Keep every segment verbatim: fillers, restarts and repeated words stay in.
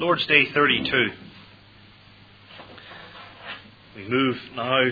Lord's Day thirty-two. We move now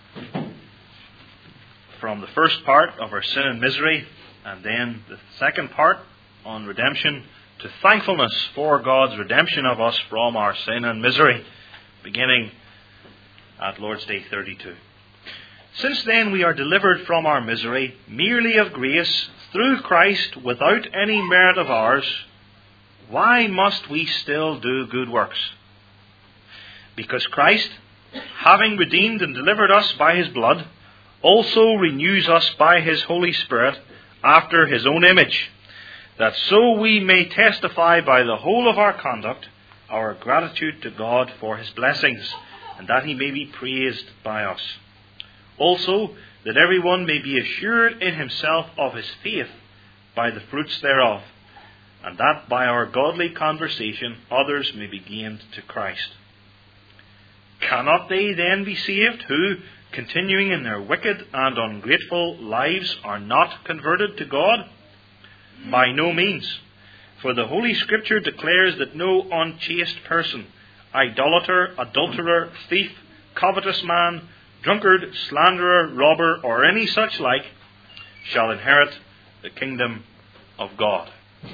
from the first part of our sin and misery, and then the second part on redemption, to thankfulness for God's redemption of us from our sin and misery, beginning at Lord's Day thirty-two. Since then we are delivered from our misery, merely of grace, through Christ, without any merit of ours, why must we still do good works? Because Christ, having redeemed and delivered us by His blood, also renews us by His Holy Spirit after His own image, that so we may testify by the whole of our conduct our gratitude to God for His blessings, and that He may be praised by us. Also, that everyone may be assured in himself of his faith by the fruits thereof, and that by our godly conversation others may be gained to Christ. Cannot they then be saved who, continuing in their wicked and ungrateful lives, are not converted to God? By no means. For the Holy Scripture declares that no unchaste person, idolater, adulterer, thief, covetous man, drunkard, slanderer, robber, or any such like, shall inherit the kingdom of God.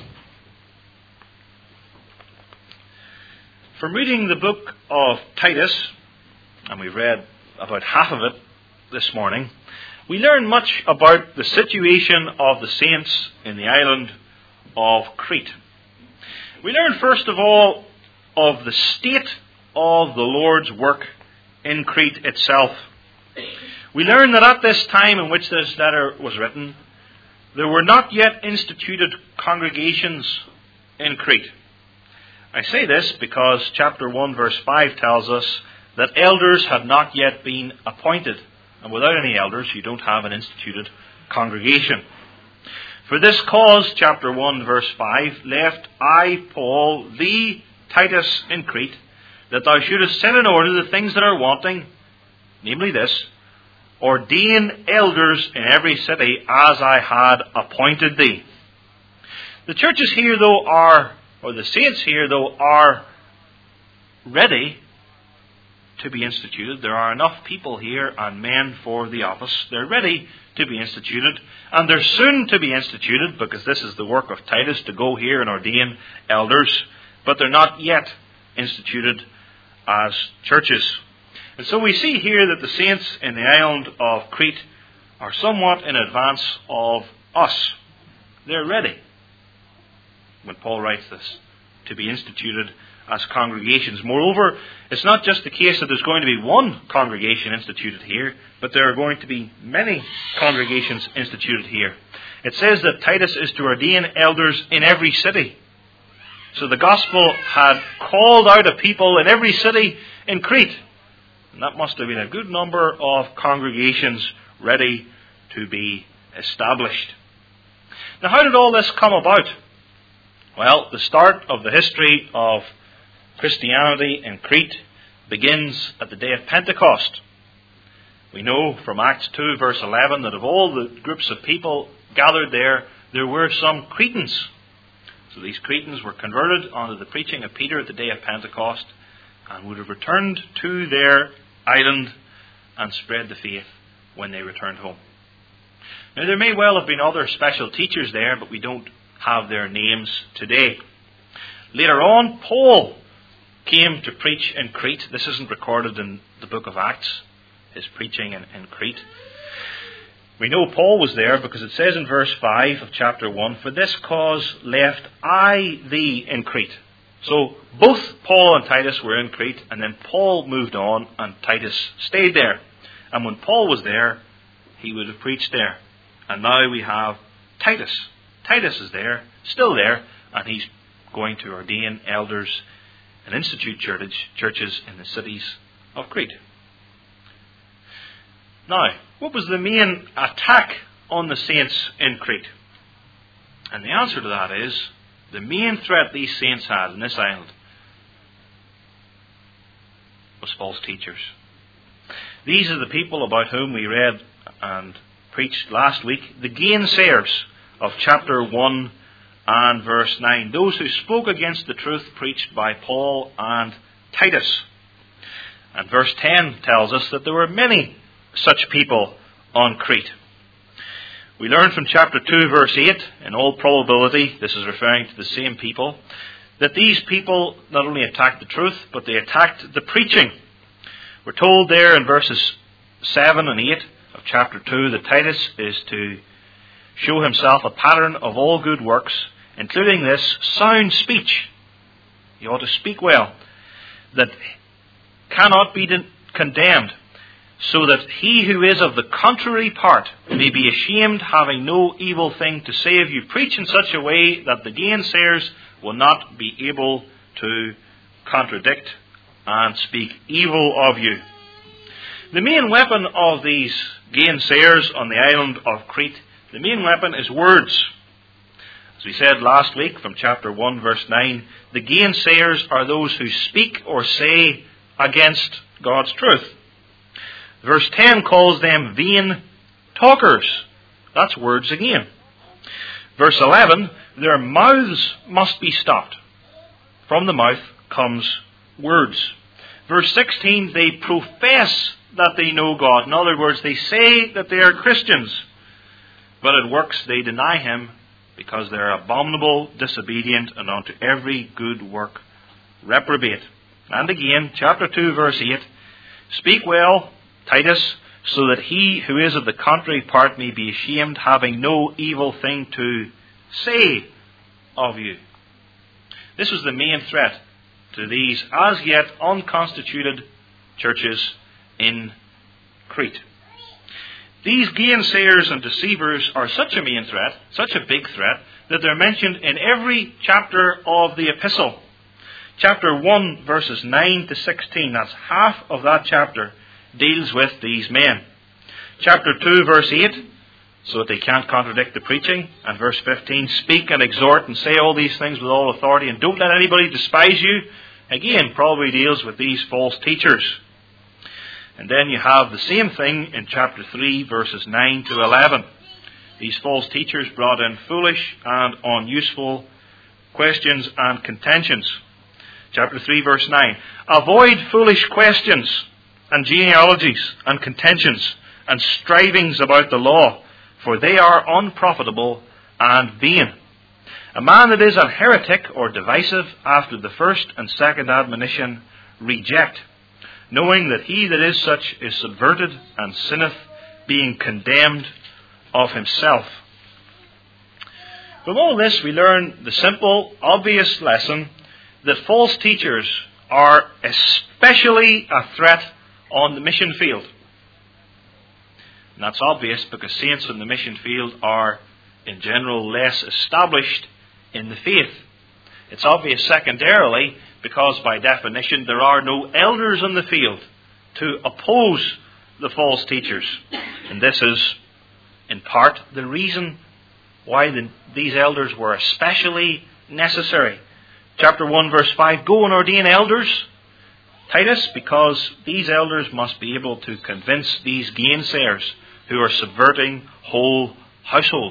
From reading the book of Titus, and we've read about half of it this morning, we learn much about the situation of the saints in the island of Crete. We learn first of all of the state of the Lord's work in Crete itself. We learn that at this time in which this letter was written, there were not yet instituted congregations in Crete. I say this because chapter one verse five tells us that elders had not yet been appointed. And without any elders, you don't have an instituted congregation. For this cause, chapter one verse five, left I, Paul, thee, Titus, in Crete, that thou shouldest set in order the things that are wanting, namely this, ordain elders in every city as I had appointed thee. The churches here, though, are, or the saints here, though, are ready to be instituted. There are enough people here and men for the office. They're ready to be instituted, and they're soon to be instituted, because this is the work of Titus, to go here and ordain elders, but they're not yet instituted as churches. And so we see here that the saints in the island of Crete are somewhat in advance of us. They're ready, when Paul writes this, to be instituted as congregations. Moreover, it's not just the case that there's going to be one congregation instituted here, but there are going to be many congregations instituted here. It says that Titus is to ordain elders in every city. So the gospel had called out a people in every city in Crete. And that must have been a good number of congregations ready to be established. Now, how did all this come about? Well, the start of the history of Christianity in Crete begins at the day of Pentecost. We know from Acts two verse eleven that of all the groups of people gathered there, there were some Cretans. So these Cretans were converted under the preaching of Peter at the day of Pentecost, and would have returned to their island and spread the faith when they returned home. Now, there may well have been other special teachers there, but we don't have their names today. Later on, Paul came to preach in Crete. This isn't recorded in the book of Acts, his preaching in, in Crete. We know Paul was there because it says in verse five of chapter one, for this cause left I thee in Crete. So both Paul and Titus were in Crete, and then Paul moved on and Titus stayed there. And when Paul was there, he would have preached there. And now we have Titus. Titus is there, still there, and he's going to ordain elders and institute church, churches in the cities of Crete. Now, what was the main attack on the saints in Crete? And the answer to that is, the main threat these saints had in this island was false teachers. These are the people about whom we read and preached last week, the gainsayers of chapter one and verse nine. Those who spoke against the truth preached by Paul and Titus. And verse ten tells us that there were many such people on Crete. We learn from chapter two, verse eight, in all probability, this is referring to the same people, that these people not only attacked the truth, but they attacked the preaching. We're told there in verses seven and eight of chapter two that Titus is to show himself a pattern of all good works, including this sound speech. He ought to speak well, that cannot be condemned, so that he who is of the contrary part may be ashamed, having no evil thing to say of you. Preach in such a way that the gainsayers will not be able to contradict and speak evil of you. The main weapon of these gainsayers on the island of Crete, the main weapon is words. As we said last week from chapter one, verse nine, the gainsayers are those who speak or say against God's truth. Verse ten calls them vain talkers. That's words again. Verse eleven, their mouths must be stopped. From the mouth comes words. Verse sixteen, they profess that they know God. In other words, they say that they are Christians, but at works they deny Him, because they are abominable, disobedient, and unto every good work reprobate. And again, chapter two, verse eight, speak well, Titus, so that he who is of the contrary part may be ashamed, having no evil thing to say of you. This was the main threat to these as yet unconstituted churches in Crete. These gainsayers and deceivers are such a main threat, such a big threat, that they're mentioned in every chapter of the epistle. Chapter one, verses nine to sixteen, that's half of that chapter, deals with these men. Chapter two, verse eight, so that they can't contradict the preaching. And verse fifteen, speak and exhort and say all these things with all authority, and don't let anybody despise you. Again, probably deals with these false teachers. And then you have the same thing in chapter three, verses nine to eleven. These false teachers brought in foolish and unuseful questions and contentions. Chapter three, verse nine. Avoid foolish questions and genealogies and contentions and strivings about the law, for they are unprofitable and vain. A man that is a heretic or divisive after the first and second admonition reject, knowing that he that is such is subverted and sinneth, being condemned of himself. From all this we learn the simple, obvious lesson that false teachers are especially a threat on the mission field. And that's obvious because saints in the mission field are, in general, less established in the faith. It's obvious secondarily because, by definition, there are no elders in the field to oppose the false teachers. And this is, in part, the reason why the, these elders were especially necessary. Chapter one, verse five, go and ordain elders, Titus, because these elders must be able to convince these gainsayers who are subverting whole households.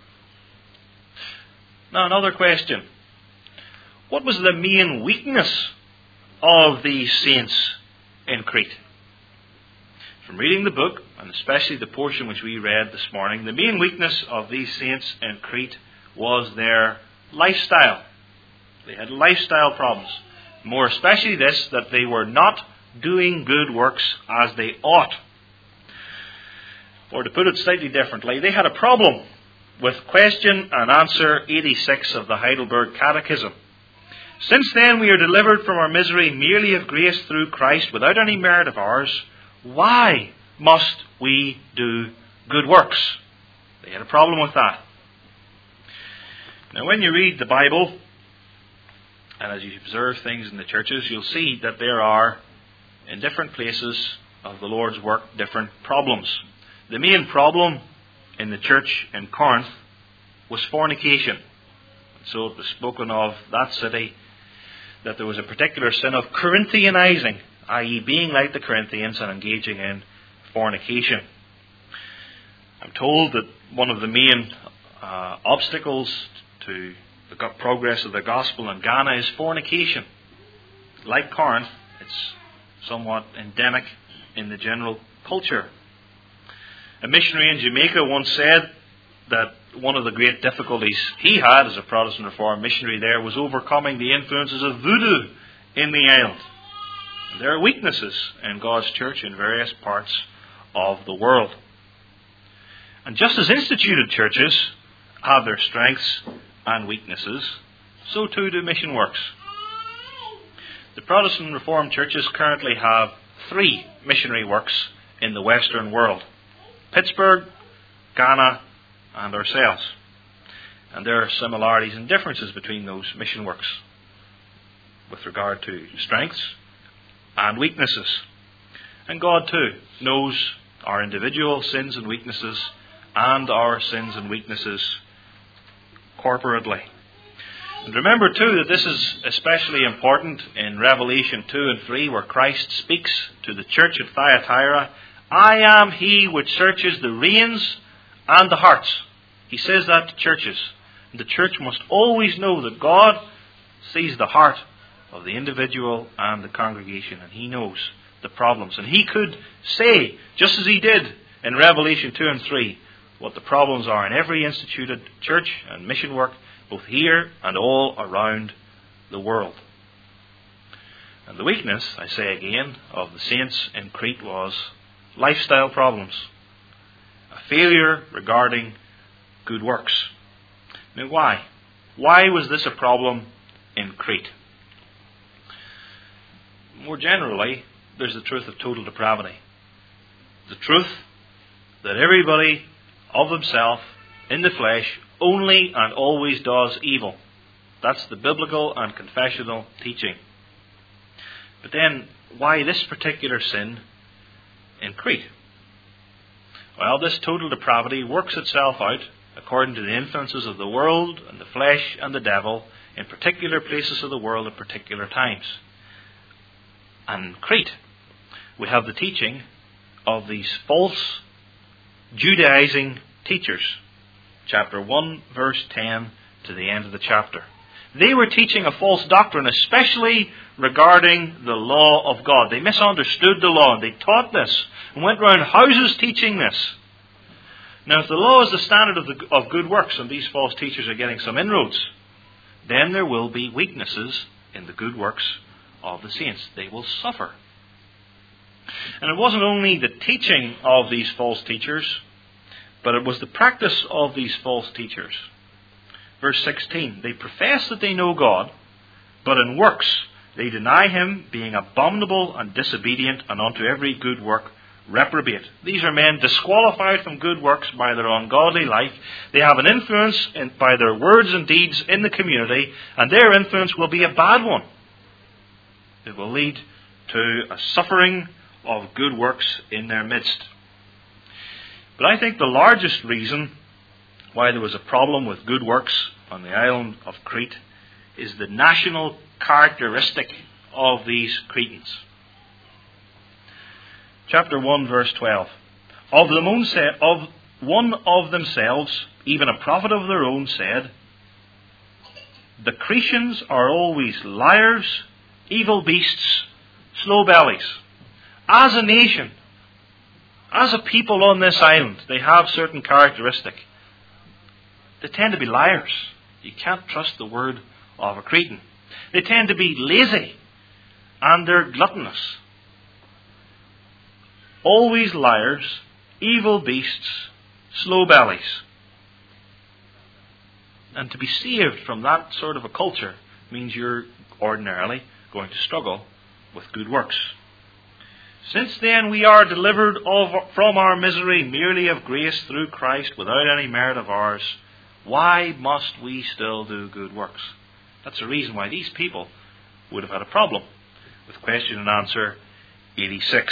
Now, another question. What was the main weakness of these saints in Crete? From reading the book, and especially the portion which we read this morning, the main weakness of these saints in Crete was their lifestyle. They had lifestyle problems. More especially this, that they were not doing good works as they ought. Or to put it slightly differently, they had a problem with question and answer eighty-six of the Heidelberg Catechism. Since then we are delivered from our misery merely of grace through Christ, without any merit of ours, why must we do good works? They had a problem with that. Now, when you read the Bible, and as you observe things in the churches, you'll see that there are, in different places of the Lord's work, different problems. The main problem in the church in Corinth was fornication. So it was spoken of that city, that there was a particular sin of Corinthianizing, that is being like the Corinthians and engaging in fornication. I'm told that one of the main uh, obstacles to the go- progress of the gospel in Ghana is fornication. Like Corinth, it's somewhat endemic in the general culture. A missionary in Jamaica once said that one of the great difficulties he had as a Protestant Reformed missionary there was overcoming the influences of voodoo in the island. And there are weaknesses in God's church in various parts of the world. And just as instituted churches have their strengths and weaknesses, so too do mission works. The Protestant Reformed churches currently have three missionary works in the Western world: Pittsburgh, Ghana, and ourselves. And there are similarities and differences between those mission works with regard to strengths and weaknesses. And God too knows our individual sins and weaknesses and our sins and weaknesses corporately. And remember too that this is especially important in Revelation two and three, where Christ speaks to the church at Thyatira, "I am he which searches the reins and the hearts." He says that to churches. And the church must always know that God sees the heart of the individual and the congregation, and He knows the problems. And He could say, just as He did in Revelation two and three, what the problems are in every instituted church and mission work, both here and all around the world. And the weakness, I say again, of the saints in Crete was lifestyle problems. A failure regarding good works. Now why? Why was this a problem in Crete? More generally, there's the truth of total depravity. The truth that everybody of himself, in the flesh, only and always does evil. That's the biblical and confessional teaching. But then, why this particular sin in Crete? Well, this total depravity works itself out according to the influences of the world and the flesh and the devil in particular places of the world at particular times. And in Crete, we have the teaching of these false Judaizing teachers. Chapter one, verse ten to the end of the chapter. They were teaching a false doctrine, especially regarding the law of God. They misunderstood the law, and they taught this and went around houses teaching this. Now, if the law is the standard of, the, of good works, and these false teachers are getting some inroads, then there will be weaknesses in the good works of the saints. They will suffer. And it wasn't only the teaching of these false teachers, but it was the practice of these false teachers. Verse sixteen, they profess that they know God, but in works they deny Him, being abominable and disobedient, and unto every good work reprobate. These are men disqualified from good works by their ungodly life. They have an influence in, by their words and deeds in the community, and their influence will be a bad one. It will lead to a suffering of good works in their midst. But I think the largest reason why there was a problem with good works on the island of Crete is the national characteristic of these Cretans. Chapter one, verse twelve. Of them own se- of one of themselves, even a prophet of their own, said, "The Cretians are always liars, evil beasts, slow bellies." As a nation, as a people on this island, they have certain characteristics. They tend to be liars. You can't trust the word of a Cretan. They tend to be lazy, and they're gluttonous. Always liars, evil beasts, slow bellies. And to be saved from that sort of a culture means you're ordinarily going to struggle with good works. Since then we are delivered of, from our misery merely of grace through Christ, without any merit of ours, why must we still do good works? That's the reason why these people would have had a problem with question and answer eighty-six.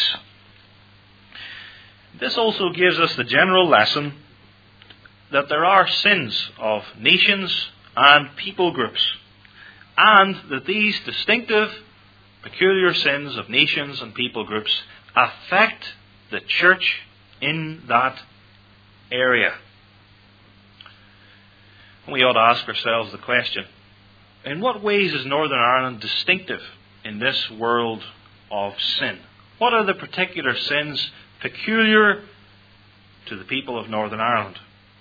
This also gives us the general lesson that there are sins of nations and people groups, and that these distinctive, peculiar sins of nations and people groups affect the church in that area. And we ought to ask ourselves the question, in what ways is Northern Ireland distinctive in this world of sin? What are the particular sins peculiar to the people of Northern Ireland?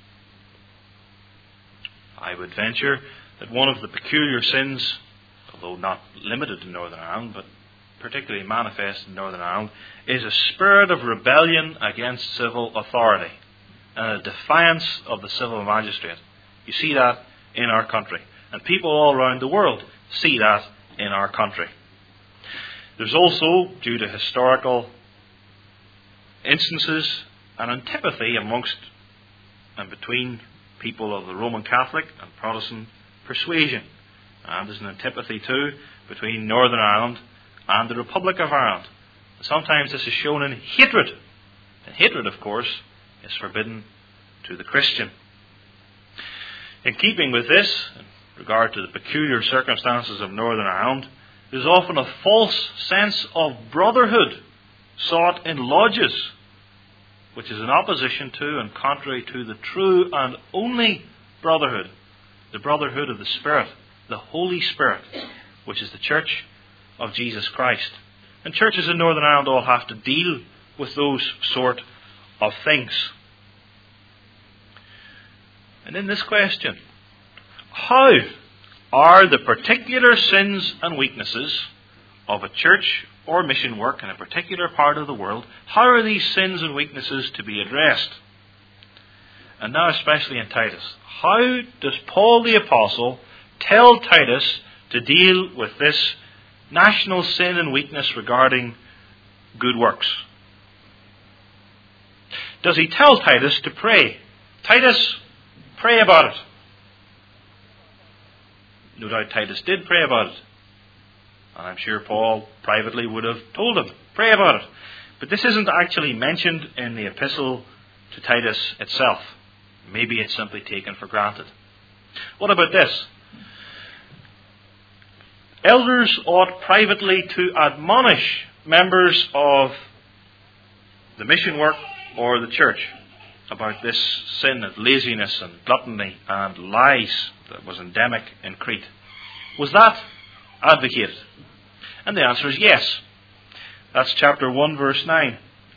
I would venture that one of the peculiar sins, although not limited to Northern Ireland, but particularly manifest in Northern Ireland, is a spirit of rebellion against civil authority and a defiance of the civil magistrate. You see that in our country. And people all around the world see that in our country. There's also, due to historical instances, an antipathy amongst and between people of the Roman Catholic and Protestant persuasion. And there's an antipathy too between Northern Ireland and the Republic of Ireland. And sometimes this is shown in hatred. And hatred, of course, is forbidden to the Christian. In keeping with this, in regard to the peculiar circumstances of Northern Ireland, there's often a false sense of brotherhood sought in lodges, which is in opposition to and contrary to the true and only brotherhood, the brotherhood of the Spirit, the Holy Spirit, which is the Church of Jesus Christ. And churches in Northern Ireland all have to deal with those sort of things. And in this question, how are the particular sins and weaknesses of a church or mission work in a particular part of the world, how are these sins and weaknesses to be addressed? And now especially in Titus, how does Paul the Apostle tell Titus to deal with this national sin and weakness regarding good works? Does he tell Titus to pray? Titus, pray about it. No doubt Titus did pray about it. And I'm sure Paul privately would have told him, pray about it. But this isn't actually mentioned in the epistle to Titus itself. Maybe it's simply taken for granted. What about this? Elders ought privately to admonish members of the mission work or the church about this sin of laziness and gluttony and lies that was endemic in Crete. Was that advocated? And the answer is yes. That's chapter one, verse nine.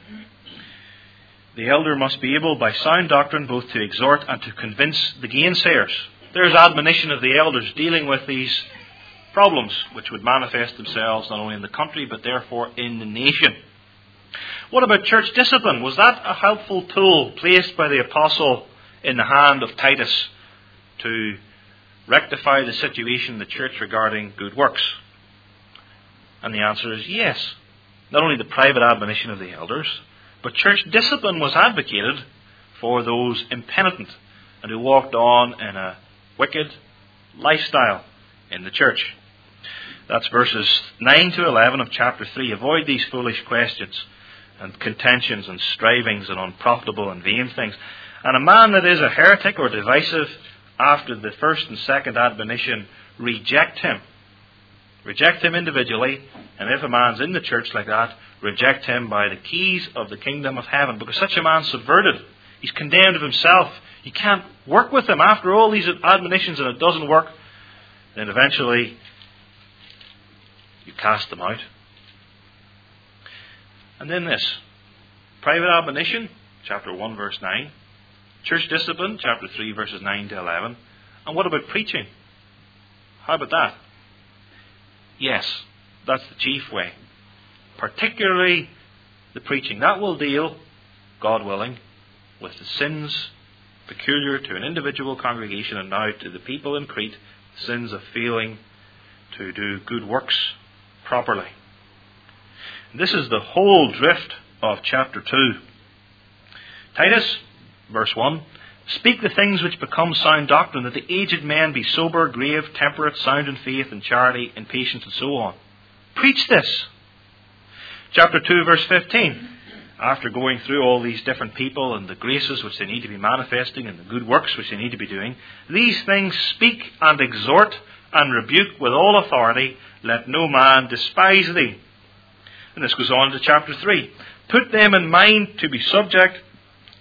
The elder must be able by sound doctrine both to exhort and to convince the gainsayers. There's admonition of the elders dealing with these problems which would manifest themselves not only in the country but therefore in the nation. What about church discipline? Was that a helpful tool placed by the apostle in the hand of Titus to rectify the situation in the church regarding good works? And the answer is yes. Not only the private admonition of the elders, but church discipline was advocated for those impenitent and who walked on in a wicked lifestyle in the church. That's verses nine to eleven of chapter three. Avoid these foolish questions and contentions and strivings and unprofitable and vain things. And a man that is a heretic or divisive after the first and second admonition, reject him. Reject him individually, and if a man's in the church like that, reject him by the keys of the kingdom of heaven, because such a man's subverted. He's condemned of himself. You can't work with him. After all these admonitions and it doesn't work, then eventually you cast them out. And then this, private admonition, chapter one, verse nine. Church discipline, chapter three, verses nine to eleven. And what about preaching? How about that? Yes, that's the chief way. Particularly the preaching. That will deal, God willing, with the sins peculiar to an individual congregation and now to the people in Crete, sins of failing to do good works properly. And this is the whole drift of chapter two. Titus, verse one, speak the things which become sound doctrine, that the aged men be sober, grave, temperate, sound in faith and charity, in patience, and so on. Preach this. Chapter two, verse fifteen. After going through all these different people and the graces which they need to be manifesting and the good works which they need to be doing, these things speak and exhort and rebuke with all authority. Let no man despise thee. And this goes on to chapter three. Put them in mind to be subject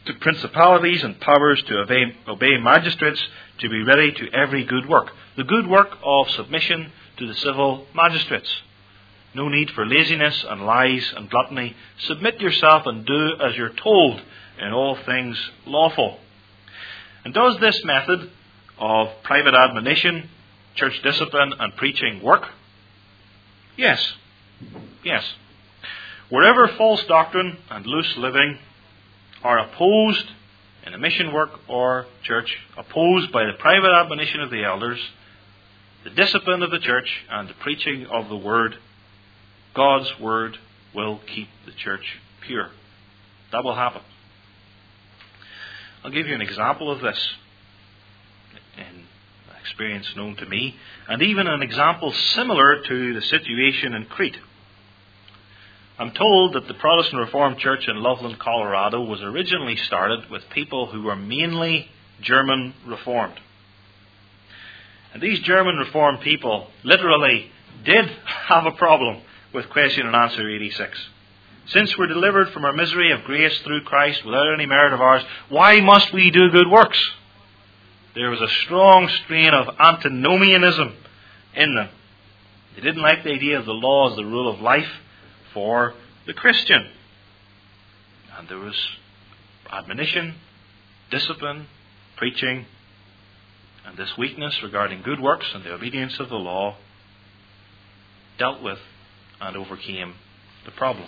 to principalities and powers, to obey, obey magistrates, to be ready to every good work. The good work of submission to the civil magistrates. No need for laziness and lies and gluttony. Submit yourself and do as you're told, in all things lawful. And does this method of private admonition, church discipline and preaching work? Yes. Yes. Wherever false doctrine and loose living are opposed in a mission work or church, opposed by the private admonition of the elders, the discipline of the church and the preaching of the word, God's word will keep the church pure. That will happen. I'll give you an example of this in experience known to me, and even an example similar to the situation in Crete. I'm told that the Protestant Reformed Church in Loveland, Colorado was originally started with people who were mainly German Reformed. And these German Reformed people literally did have a problem with question and answer eighty-six. Since we're delivered from our misery of grace through Christ without any merit of ours, why must we do good works? There was a strong strain of antinomianism in them. They didn't like the idea of the law as the rule of life for the Christian. And there was admonition, discipline, preaching, and this weakness regarding good works and the obedience of the law dealt with and overcame the problem.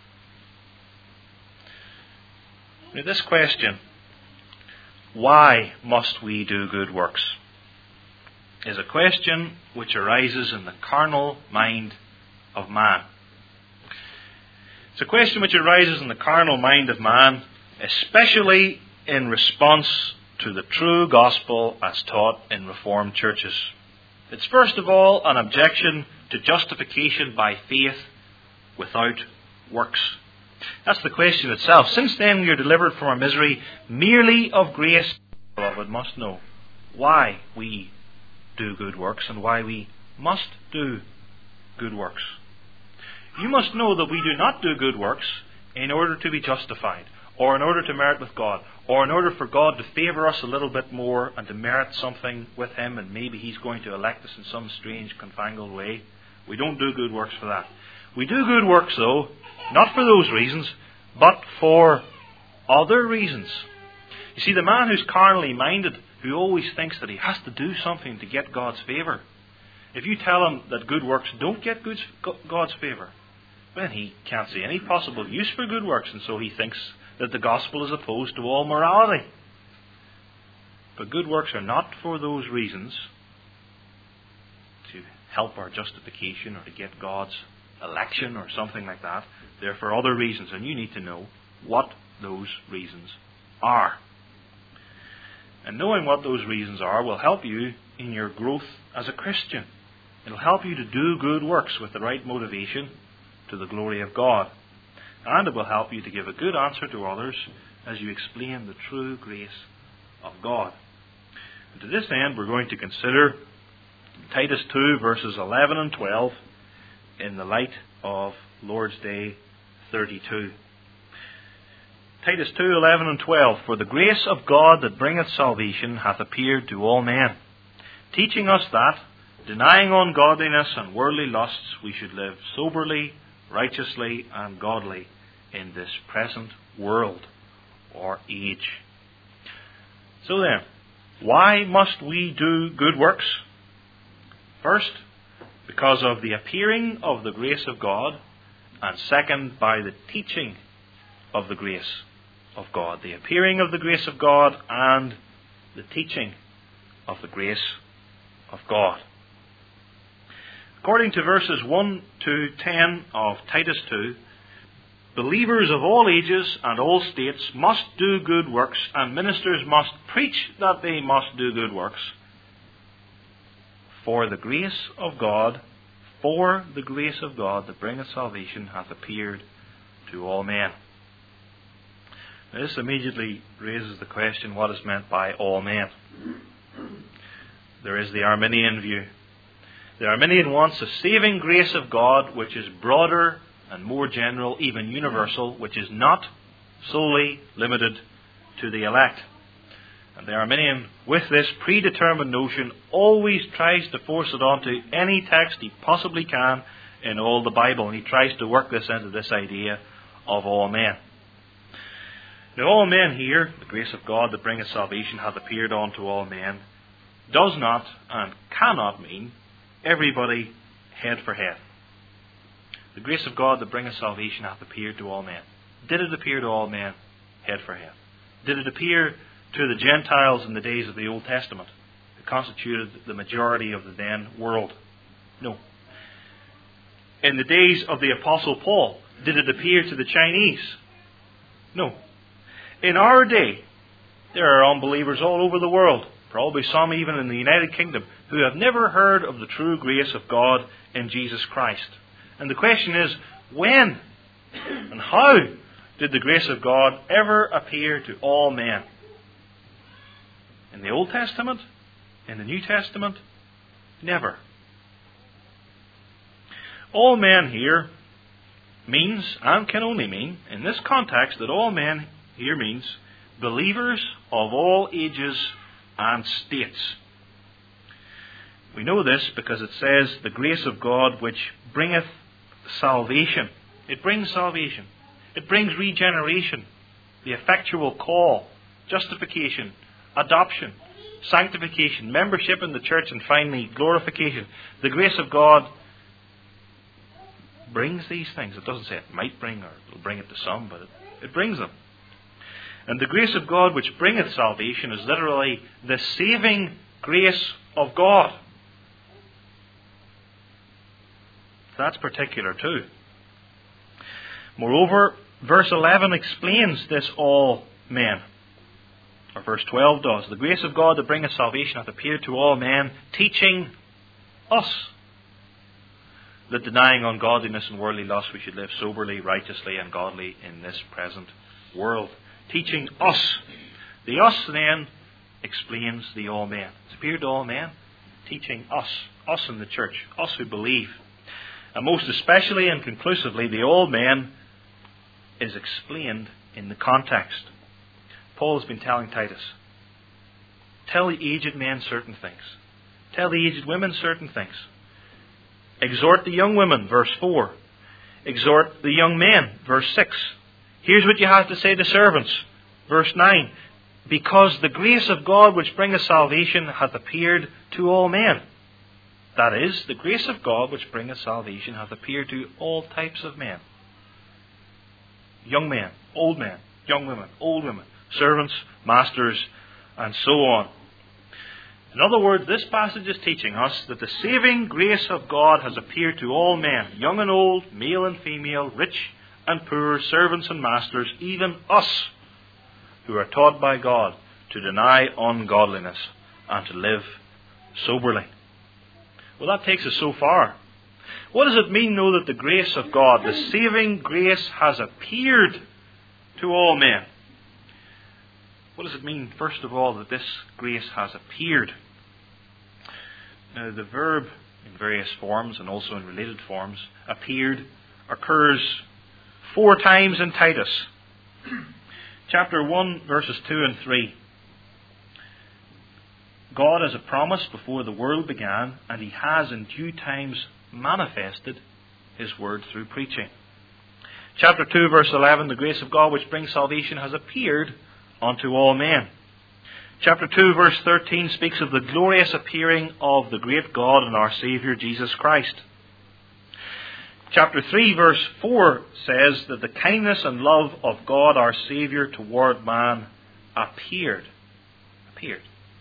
Now, this question, why must we do good works, is a question which arises in the carnal mind of man. It's a question which arises in the carnal mind of man, especially in response to the true gospel as taught in Reformed churches. It's first of all an objection to justification by faith without works. That's the question itself. Since then we are delivered from our misery merely of grace, beloved must know why we do good works and why we must do good works. You must know that we do not do good works in order to be justified, or in order to merit with God, or in order for God to favour us a little bit more and to merit something with Him, and maybe He's going to elect us in some strange, confangled way. We don't do good works for that. We do good works, though, not for those reasons, but for other reasons. You see, the man who's carnally minded, who always thinks that he has to do something to get God's favour, if you tell him that good works don't get God's favour, then he can't see any possible use for good works, and so he thinks that the gospel is opposed to all morality. But good works are not for those reasons, to help our justification or to get God's election or something like that. They're for other reasons, and you need to know what those reasons are. And knowing what those reasons are will help you in your growth as a Christian. It'll help you to do good works with the right motivation to the glory of God. And it will help you to give a good answer to others as you explain the true grace of God. And to this end, we're going to consider Titus two, verses eleven and twelve, in the light of Lord's Day thirty-two. Titus two, eleven and twelve. For the grace of God that bringeth salvation hath appeared to all men, teaching us that, denying ungodliness and worldly lusts, we should live soberly, righteously, and godly in this present world or age. So then, why must we do good works? First, because of the appearing of the grace of God, and second, by the teaching of the grace of God. The appearing of the grace of God and the teaching of the grace of God. According to verses one to ten of Titus two, believers of all ages and all states must do good works, and ministers must preach that they must do good works. For the grace of God, for the grace of God that bringeth salvation hath appeared to all men. Now, this immediately raises the question, what is meant by all men? There is the Arminian view. The Arminian wants a saving grace of God which is broader and more general, even universal, which is not solely limited to the elect. And the Arminian, with this predetermined notion, always tries to force it onto any text he possibly can in all the Bible. And he tries to work this into this idea of all men. Now, all men here, the grace of God that bringeth salvation hath appeared unto all men, does not and cannot mean everybody head for head. The grace of God that bringeth salvation hath appeared to all men. Did it appear to all men head for head? Did it appear to the Gentiles in the days of the Old Testament, who constituted the majority of the then world? No. In the days of the Apostle Paul, did it appear to the Chinese? No. In our day, there are unbelievers all over the world, probably some even in the United Kingdom, who have never heard of the true grace of God in Jesus Christ. And the question is, when and how did the grace of God ever appear to all men? In the Old Testament? In the New Testament? Never. All men here means, and can only mean, in this context, that all men here means believers of all ages and states. We know this because it says, the grace of God which bringeth salvation. It brings salvation. It brings regeneration, the effectual call, justification, adoption, sanctification, membership in the church, and finally glorification. The grace of God brings these things. It doesn't say it might bring, or it will bring it to some, but it, it brings them. And the grace of God which bringeth salvation is literally the saving grace of God. That's particular too. Moreover, verse eleven explains this all men. Or verse twelve does. The grace of God that bringeth salvation hath appeared to all men, teaching us that denying ungodliness and worldly lust, we should live soberly, righteously, and godly in this present world. Teaching us. The us then explains the all men. It's appeared to all men, teaching us. Us in the church. Us who believe. And most especially and conclusively, the all men is explained in the context. Paul has been telling Titus, tell the aged men certain things. Tell the aged women certain things. Exhort the young women, verse four. Exhort the young men, verse six. Here's what you have to say to servants, verse nine. Because the grace of God which bringeth salvation hath appeared to all men. That is, the grace of God which bringeth salvation hath appeared to all types of men. Young men, old men, young women, old women, servants, masters, and so on. In other words, this passage is teaching us that the saving grace of God has appeared to all men, young and old, male and female, rich and poor, servants and masters, even us, who are taught by God to deny ungodliness and to live soberly. Well, that takes us so far. What does it mean, though, that the grace of God, the saving grace, has appeared to all men? What does it mean, first of all, that this grace has appeared? Now, the verb in various forms and also in related forms, appeared, occurs four times in Titus. Chapter one, verses two and three. God has a promise before the world began, and He has in due times manifested His word through preaching. Chapter two, verse eleven, the grace of God which brings salvation has appeared unto all men. Chapter two, verse thirteen speaks of the glorious appearing of the great God and our Saviour, Jesus Christ. Chapter three, verse four says that the kindness and love of God, our Saviour, toward man appeared. Appeared.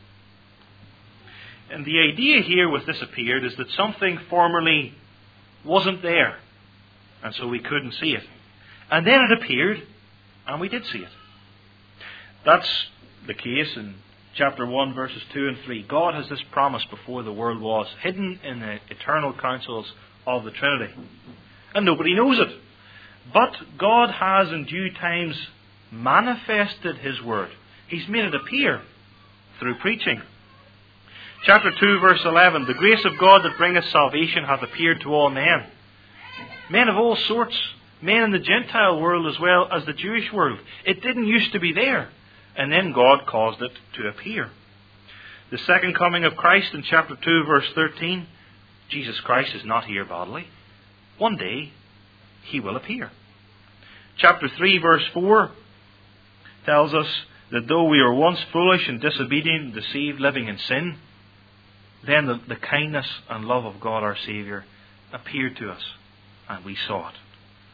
And the idea here with this appeared is that something formerly wasn't there, and so we couldn't see it. And then it appeared, and we did see it. That's the case in chapter one, verses two and three. God has this promise before the world was, hidden in the eternal counsels of the Trinity. And nobody knows it. But God has in due times manifested His word. He's made it appear through preaching. Chapter two, verse eleven, the grace of God that bringeth salvation hath appeared to all men. Men of all sorts, men in the Gentile world as well as the Jewish world. It didn't used to be there. and then God caused it to appear. The second coming of Christ in chapter two, verse thirteen, Jesus Christ is not here bodily. One day he will appear. Chapter three, verse four tells us that though we were once foolish and disobedient and deceived, living in sin, then the, the kindness and love of God our Saviour appeared to us, and we saw it.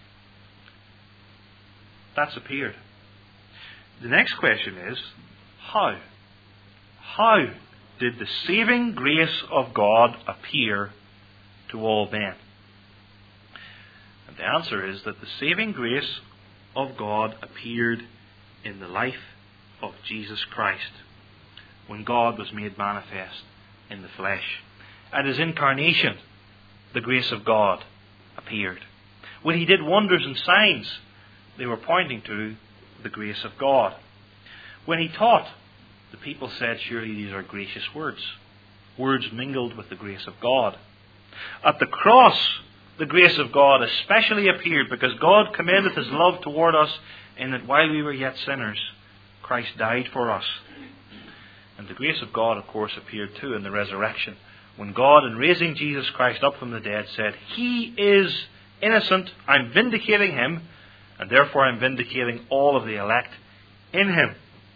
That's appeared. The next question is, how? How did the saving grace of God appear to all men? And the answer is that the saving grace of God appeared in the life of Jesus Christ, when God was made manifest in the flesh. At his incarnation, the grace of God appeared. When he did wonders and signs, they were pointing to the grace of God. When he taught, the people said, surely these are gracious words. Words mingled with the grace of God. At the cross, the grace of God especially appeared, because God commendeth his love toward us in that while we were yet sinners, Christ died for us. And the grace of God, of course, appeared too in the resurrection, when God, in raising Jesus Christ up from the dead, said, he is innocent, I'm vindicating him, and therefore I'm vindicating all of the elect in him.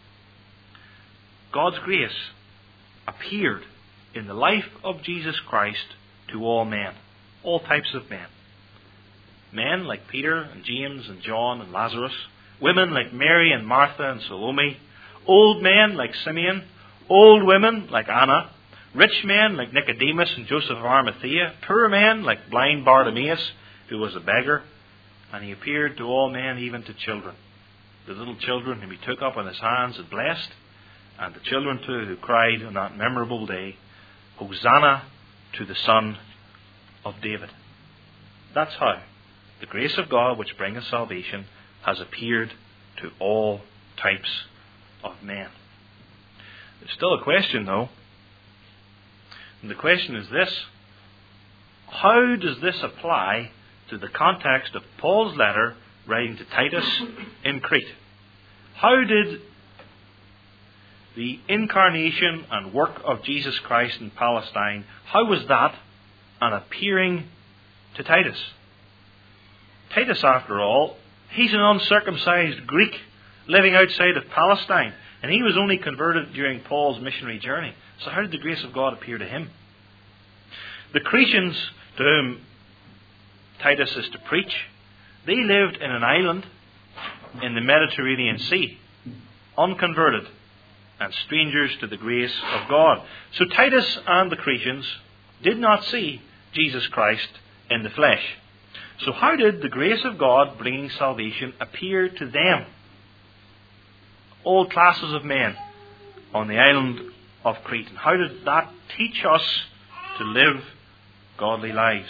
God's grace appeared in the life of Jesus Christ to all men, all types of men. Men like Peter and James and John and Lazarus, women like Mary and Martha and Salome, old men like Simeon, old women like Anna, rich men like Nicodemus and Joseph of Arimathea, poor men like blind Bartimaeus, who was a beggar, and he appeared to all men, even to children. The little children whom he took up in his hands and blessed, and the children too who cried on that memorable day, Hosanna to the Son of David. That's how the grace of God, which bringeth salvation, has appeared to all types of men. There's still a question, though. And the question is this: how does this apply to the context of Paul's letter writing to Titus in Crete? How did the incarnation and work of Jesus Christ in Palestine, how was that an appearing to Titus? Titus, after all, he's an uncircumcised Greek living outside of Palestine, and he was only converted during Paul's missionary journey. So how did the grace of God appear to him? The Cretans, to whom Titus is to preach, they lived in an island in the Mediterranean Sea, unconverted and strangers to the grace of God. So Titus and the Cretans did not see Jesus Christ in the flesh. So how did the grace of God bringing salvation appear to them? All classes of men on the island of Crete. And how did that teach us to live godly lives?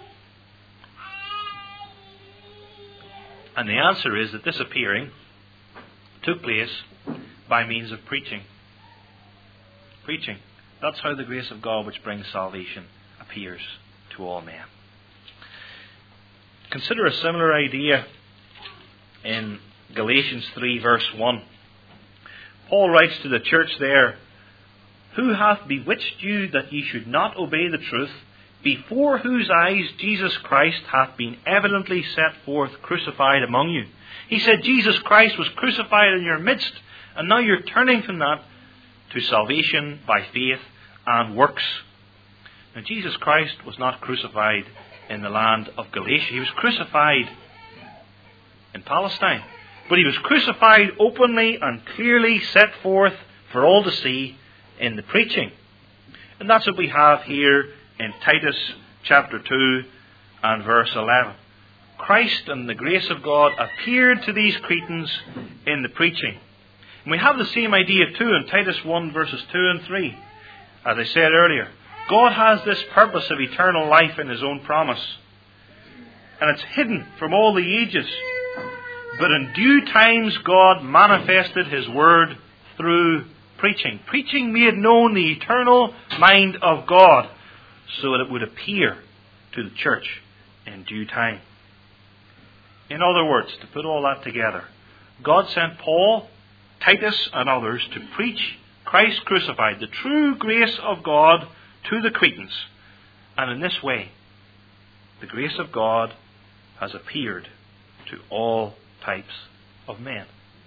And the answer is that this appearing took place by means of preaching. Preaching. That's how the grace of God which brings salvation appears to all men. Consider a similar idea in Galatians three verse one. Paul writes to the church there, who hath bewitched you that ye should not obey the truth, before whose eyes Jesus Christ hath been evidently set forth crucified among you. He said Jesus Christ was crucified in your midst, and now you're turning from that to salvation by faith and works. Now Jesus Christ was not crucified in the land of Galatia. He was crucified in Palestine. But he was crucified openly and clearly set forth for all to see in the preaching. And that's what we have here in Titus chapter two and verse eleven. Christ and the grace of God appeared to these Cretans in the preaching. And we have the same idea too in Titus one verses two and three. As I said earlier, God has this purpose of eternal life in His own promise. And it's hidden from all the ages. But in due times God manifested His word through preaching. Preaching made known the eternal mind of God, so that it would appear to the church in due time. In other words, to put all that together, God sent Paul Titus and others to preach Christ crucified, the true grace of God to the Cretans. And in this way, the grace of God has appeared to all types of men.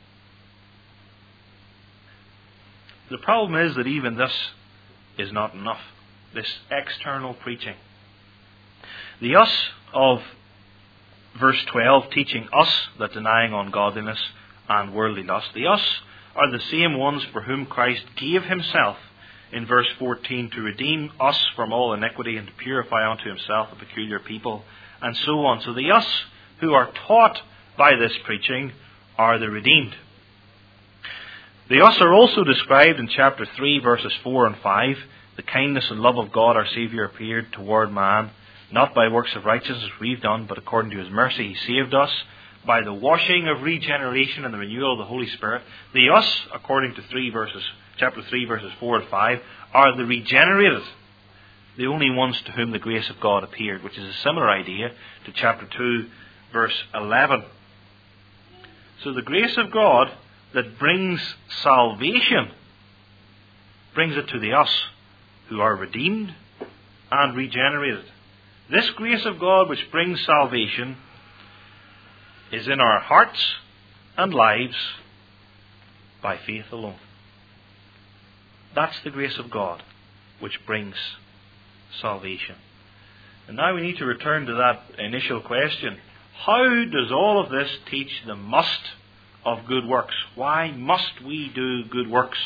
The problem is that even this is not enough, this external preaching. The us of verse twelve, teaching us that denying ungodliness and worldly lust, the us are the same ones for whom Christ gave himself in verse fourteen to redeem us from all iniquity and to purify unto himself a peculiar people, and so on. So the us who are taught by this preaching are the redeemed. The us are also described in chapter three, verses four and five. The kindness and love of God our Saviour appeared toward man, not by works of righteousness we've done, but according to his mercy he saved us by the washing of regeneration and the renewal of the Holy Spirit. The us, according to three verses, chapter three, verses four and five, are the regenerated, the only ones to whom the grace of God appeared, which is a similar idea to chapter two, verse eleven. So the grace of God that brings salvation brings it to the us who are redeemed and regenerated. This grace of God which brings salvation is in our hearts and lives by faith alone. That's the grace of God which brings salvation. And now we need to return to that initial question. How does all of this teach the must of good works? Why must we do good works?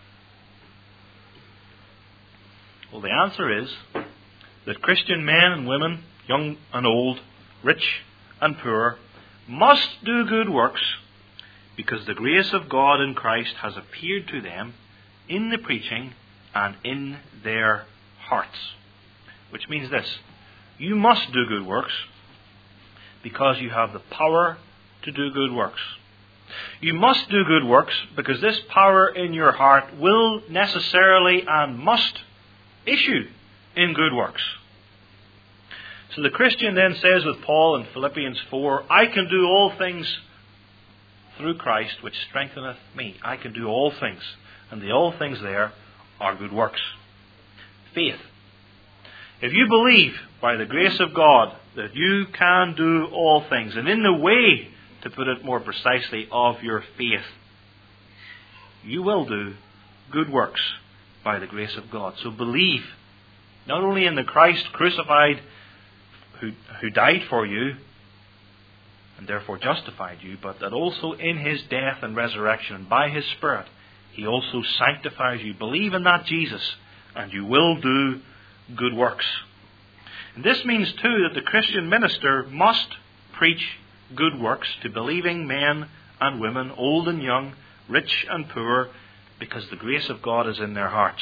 Well, the answer is that Christian men and women, young and old, rich and poor, must do good works because the grace of God in Christ has appeared to them in the preaching and in their hearts. Which means this: you must do good works because you have the power to do good works. You must do good works because this power in your heart will necessarily and must issue in good works. So the Christian then says with Paul in Philippians four, I can do all things through Christ which strengtheneth me. I can do all things. And the all things there are good works. Faith. If you believe by the grace of God that you can do all things, and in the way, to put it more precisely, of your faith, you will do good works by the grace of God. So believe not only in the Christ crucified who, who died for you and therefore justified you, but that also in his death and resurrection by his Spirit he also sanctifies you. Believe in that Jesus and you will do good works. And this means too that the Christian minister must preach good works to believing men and women, old and young, rich and poor, because the grace of God is in their hearts.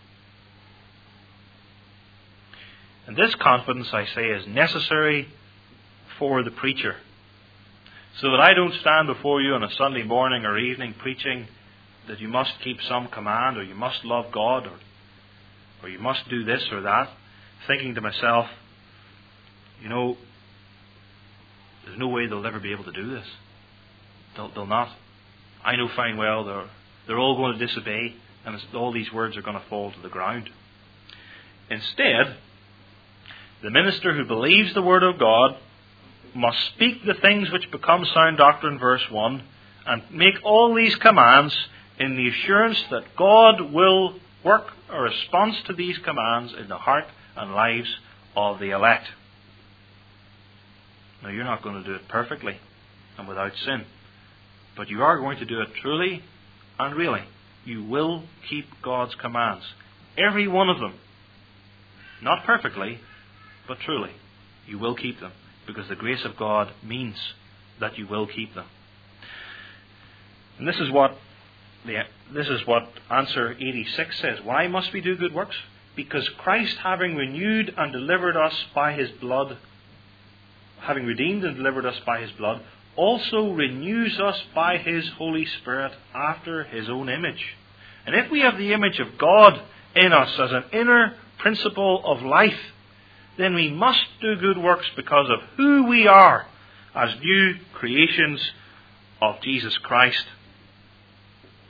And this confidence, I say, is necessary for the preacher, so that I don't stand before you on a Sunday morning or evening preaching that you must keep some command, or you must love God, or, or you must do this or that, thinking to myself, you know, there's no way they'll ever be able to do this. They'll, they'll not. I know fine well they're, they're all going to disobey, and it's, all these words are going to fall to the ground. Instead, the minister who believes the Word of God must speak the things which become sound doctrine, verse one, and make all these commands in the assurance that God will work a response to these commands in the heart and lives of the elect. Now, you're not going to do it perfectly and without sin, but you are going to do it truly and really. You will keep God's commands, every one of them. Not perfectly, but truly. You will keep them, because the grace of God means that you will keep them. And this is what the, this is what answer eighty-six says. Why must we do good works? Because Christ, having renewed and delivered us by his blood, having redeemed and delivered us by his blood, also renews us by his Holy Spirit after his own image. And if we have the image of God in us as an inner principle of life, then we must do good works because of who we are as new creations of Jesus Christ.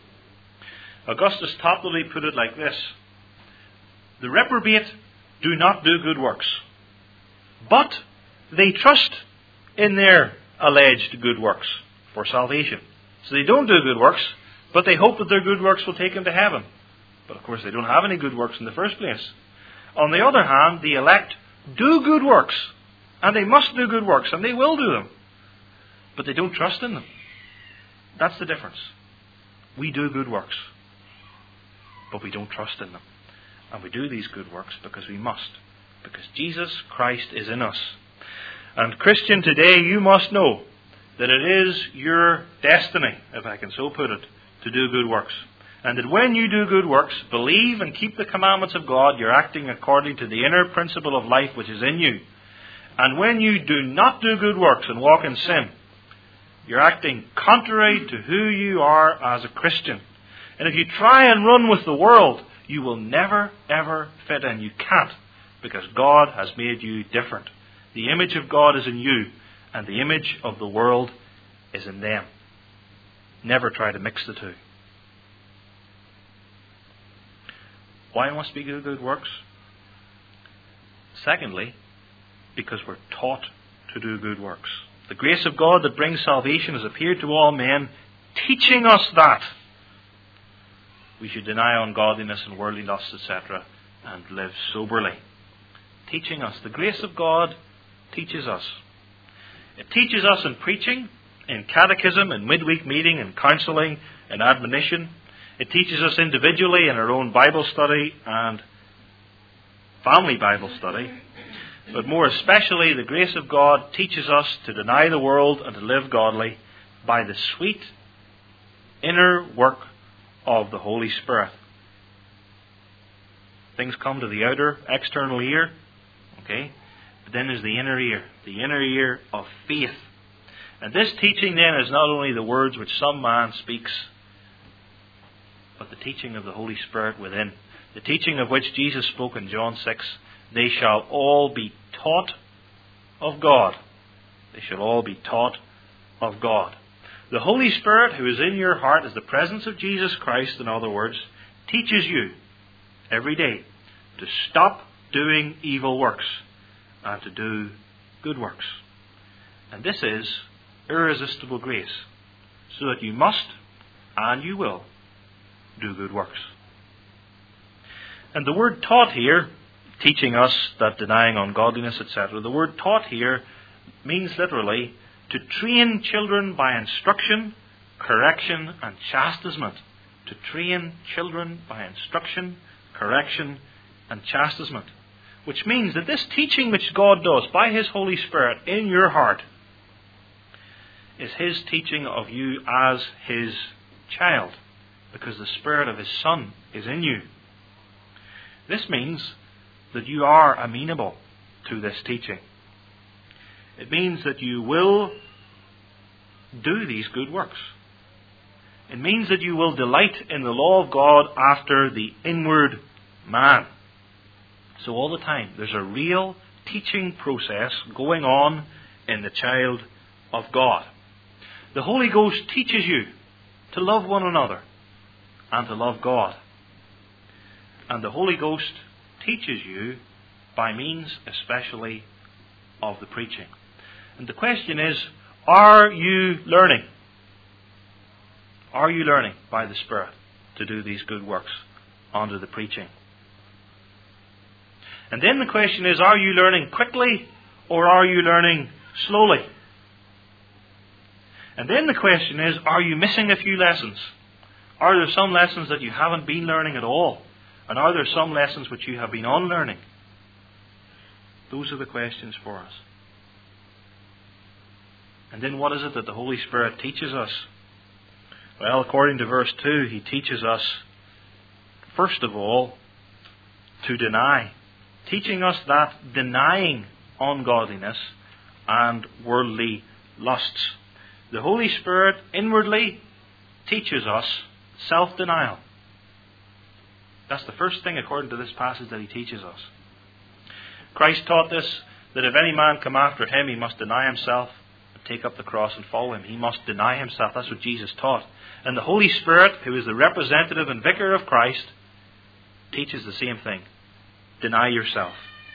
Augustus Toplady put it like this: the reprobate do not do good works, but they trust in their alleged good works for salvation. So they don't do good works, but they hope that their good works will take them to heaven. But of course they don't have any good works in the first place. On the other hand, the elect do good works, and they must do good works, and they will do them. But they don't trust in them. That's the difference. We do good works, but we don't trust in them. And we do these good works because we must. Because Jesus Christ is in us. And Christian, today you must know that it is your destiny, if I can so put it, to do good works. And that when you do good works, believe and keep the commandments of God, you're acting according to the inner principle of life which is in you. And when you do not do good works and walk in sin, you're acting contrary to who you are as a Christian. And if you try and run with the world, you will never, ever fit in. You can't, because God has made you different. The image of God is in you, and the image of the world is in them. Never try to mix the two. Why must we do good works? Secondly, because we're taught to do good works. The grace of God that brings salvation has appeared to all men, teaching us that we should deny ungodliness and worldly lusts, et cetera, and live soberly. Teaching us. The grace of God teaches us. It teaches us in preaching, in catechism, in midweek meeting, in counselling, in admonition. It teaches us individually in our own Bible study and family Bible study. But more especially, the grace of God teaches us to deny the world and to live godly by the sweet inner work of the Holy Spirit. Things come to the outer, external ear, okay? But then there's the inner ear, the inner ear of faith. And this teaching then is not only the words which some man speaks, but the teaching of the Holy Spirit within. The teaching of which Jesus spoke in John six, they shall all be taught of God. They shall all be taught of God. The Holy Spirit who is in your heart, is the presence of Jesus Christ, in other words, teaches you every day to stop doing evil works and to do good works. And this is irresistible grace, so that you must and you will do good works. And the word taught here, teaching us that denying ungodliness, et cetera, the word taught here means literally to train children by instruction, correction, and chastisement. To train children by instruction, correction, and chastisement. Which means that this teaching which God does by His Holy Spirit in your heart is His teaching of you as His child, because the Spirit of His Son is in you. This means that you are amenable to this teaching. It means that you will do these good works. It means that you will delight in the law of God after the inward man. So all the time, there's a real teaching process going on in the child of God. The Holy Ghost teaches you to love one another and to love God. And the Holy Ghost teaches you by means especially of the preaching. And the question is, are you learning? Are you learning by the Spirit to do these good works under the preaching? And then the question is, are you learning quickly or are you learning slowly? And then the question is, are you missing a few lessons? Are there some lessons that you haven't been learning at all? And are there some lessons which you have been unlearning? Those are the questions for us. And then what is it that the Holy Spirit teaches us? Well, according to verse two, He teaches us, first of all, to deny. Teaching us that denying ungodliness and worldly lusts. The Holy Spirit inwardly teaches us self-denial. That's the first thing, according to this passage, that He teaches us. Christ taught this, that if any man come after Him, he must deny himself and take up the cross and follow him. He must deny himself. That's what Jesus taught. And the Holy Spirit, who is the representative and vicar of Christ, teaches the same thing. Deny yourself.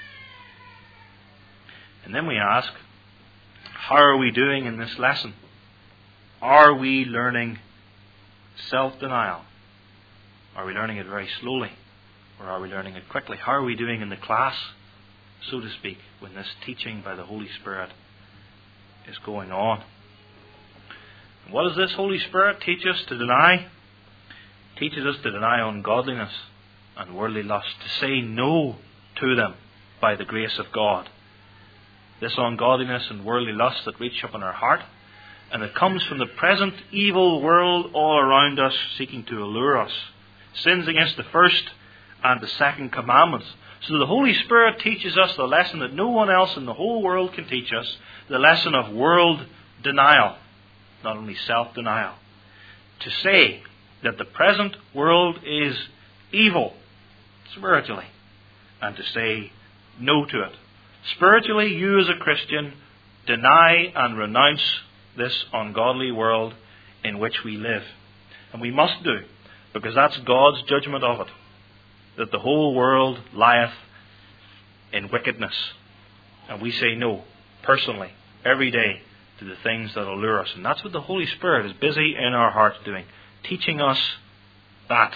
And then we ask, how are we doing in this lesson? Are we learning self-denial? Are we learning it very slowly? Or are we learning it quickly? How are we doing in the class, so to speak, when this teaching by the Holy Spirit is going on? And what does this Holy Spirit teach us to deny? It teaches us to deny ungodliness and worldly lust, to say no to them by the grace of God. This ungodliness and worldly lust that reach up in our heart, and it comes from the present evil world all around us, seeking to allure us. Sins against the first and the second commandments. So the Holy Spirit teaches us the lesson that no one else in the whole world can teach us, the lesson of world denial, not only self-denial. To say that the present world is evil, spiritually, and to say no to it. Spiritually, you as a Christian deny and renounce this ungodly world in which we live. And we must do, because that's God's judgment of it, that the whole world lieth in wickedness. And we say no, personally, every day, to the things that allure us. And that's what the Holy Spirit is busy in our hearts doing, teaching us that.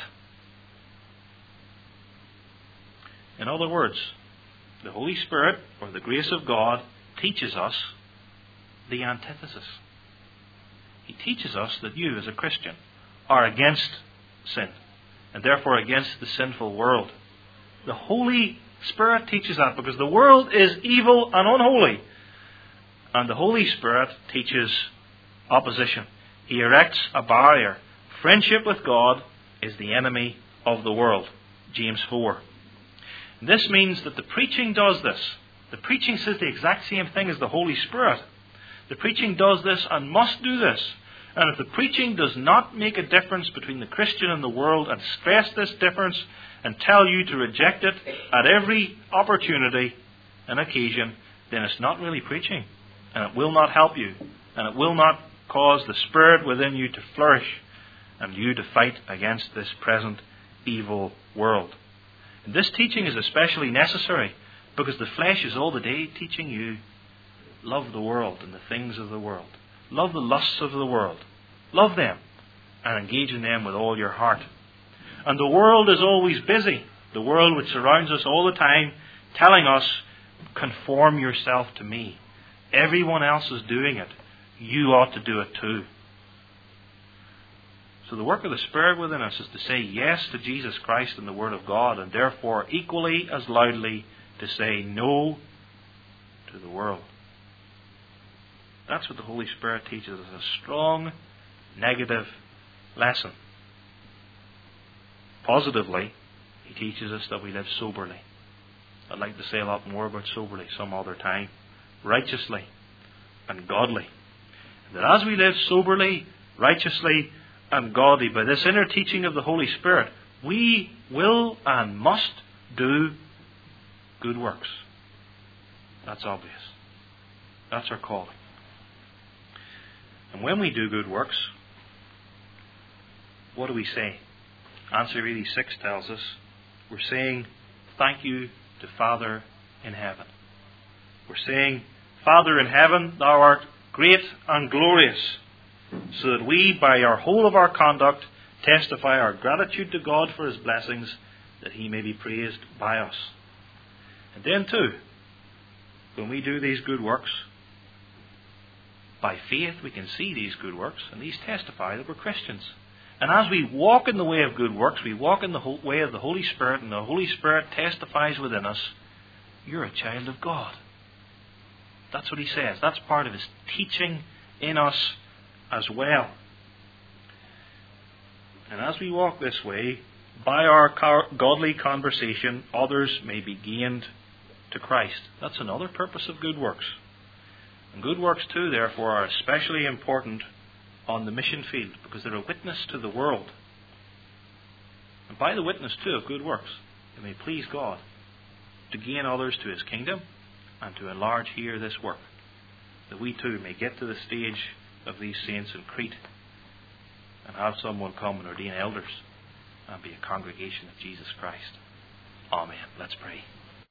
In other words, the Holy Spirit, or the grace of God, teaches us the antithesis. He teaches us that you, as a Christian, are against sin, and therefore against the sinful world. The Holy Spirit teaches that, because the world is evil and unholy. And the Holy Spirit teaches opposition. He erects a barrier. Friendship with God is the enemy of the world. James four. And this means that the preaching does this. The preaching says the exact same thing as the Holy Spirit. The preaching does this and must do this. And if the preaching does not make a difference between the Christian and the world, and stress this difference and tell you to reject it at every opportunity and occasion, then it's not really preaching. And it will not help you. And it will not cause the Spirit within you to flourish and you to fight against this present evil world. And this teaching is especially necessary because the flesh is all the day teaching you, love the world and the things of the world. Love the lusts of the world. Love them and engage in them with all your heart. And the world is always busy. The world which surrounds us all the time, telling us, conform yourself to me. Everyone else is doing it. You ought to do it too. So the work of the Spirit within us is to say yes to Jesus Christ and the Word of God, and therefore equally as loudly to say no to the world. That's what the Holy Spirit teaches us, a strong negative lesson. Positively, He teaches us that we live soberly. I'd like to say a lot more about soberly some other time. Righteously and godly. And that as we live soberly, righteously and godly, by this inner teaching of the Holy Spirit, we will and must do good works. That's obvious. That's our calling. And when we do good works, what do we say? Answer eighty-six tells us we're saying thank you to Father in heaven. We're saying, Father in heaven, Thou art great and glorious, so that we, by our whole of our conduct, testify our gratitude to God for His blessings, that He may be praised by us. And then too, when we do these good works, by faith we can see these good works, and these testify that we're Christians. And as we walk in the way of good works, we walk in the way of the Holy Spirit, and the Holy Spirit testifies within us, you're a child of God. That's what He says. That's part of His teaching in us as well. And as we walk this way, by our godly conversation, others may be gained to Christ. That's another purpose of good works. And good works too, therefore, are especially important on the mission field, because they're a witness to the world. And by the witness too of good works, it may please God to gain others to His kingdom and to enlarge here this work. that we too may get to the stage of these saints in Crete and have someone come and ordain elders and be a congregation of Jesus Christ. Amen. Let's pray.